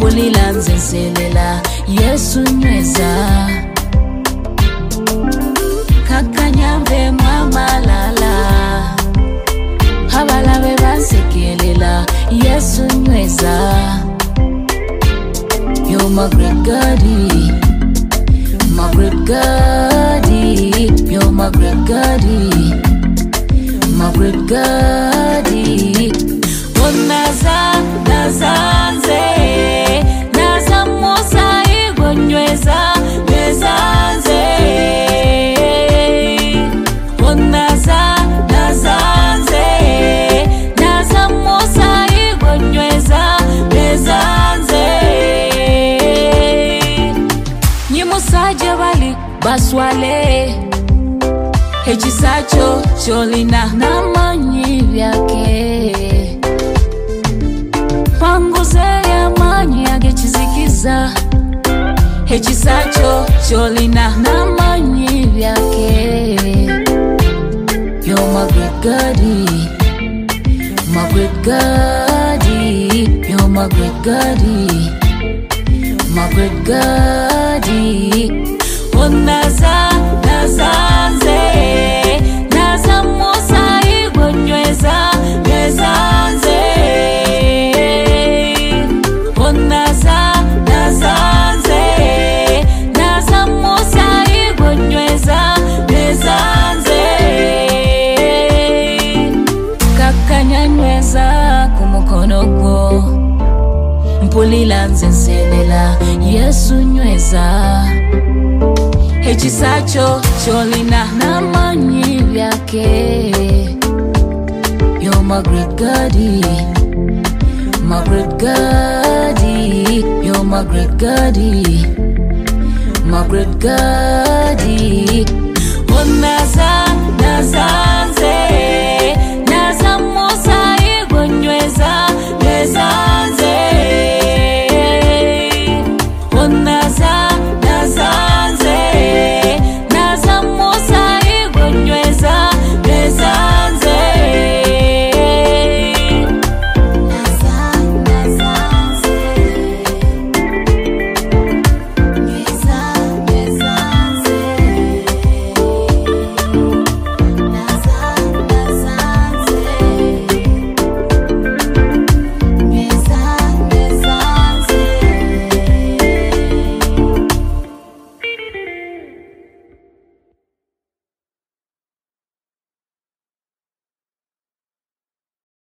mpulila nzenselela Yesu nyweza kakanyambe mwamalala abalabe bansekelela Yesu nyweza You're my great Goddy, my great Goddy. You're my great Goddy, my great Goddy. Oh naza, nazanze, naza mosa igwa nyweza, nywezanze. Oh naza, nazanze, naza mosa igwa nyweza, nywezanze. Nyimusaje bali baswale Hechisacho cholina namanyi byake Panguze ya manyi agechizikiza Hechisacho cholina namanyi byake You're my great Goddy, my great Goddy. You're my great Goddy, my great Goddy. Oh naza, nazanze, naza mosa igwa nyweza, nywezanze. Oh naza, nazanze, naza mosa igwa nyweza, nywezanze. Kakanya nyweza kumukonoko mpulila nzenselela Yesu nyweza Hechisacho cholina namanyi byake You're my great Goddy, my great Goddy. You're my great Goddy, my great Goddy. Oh naza, naza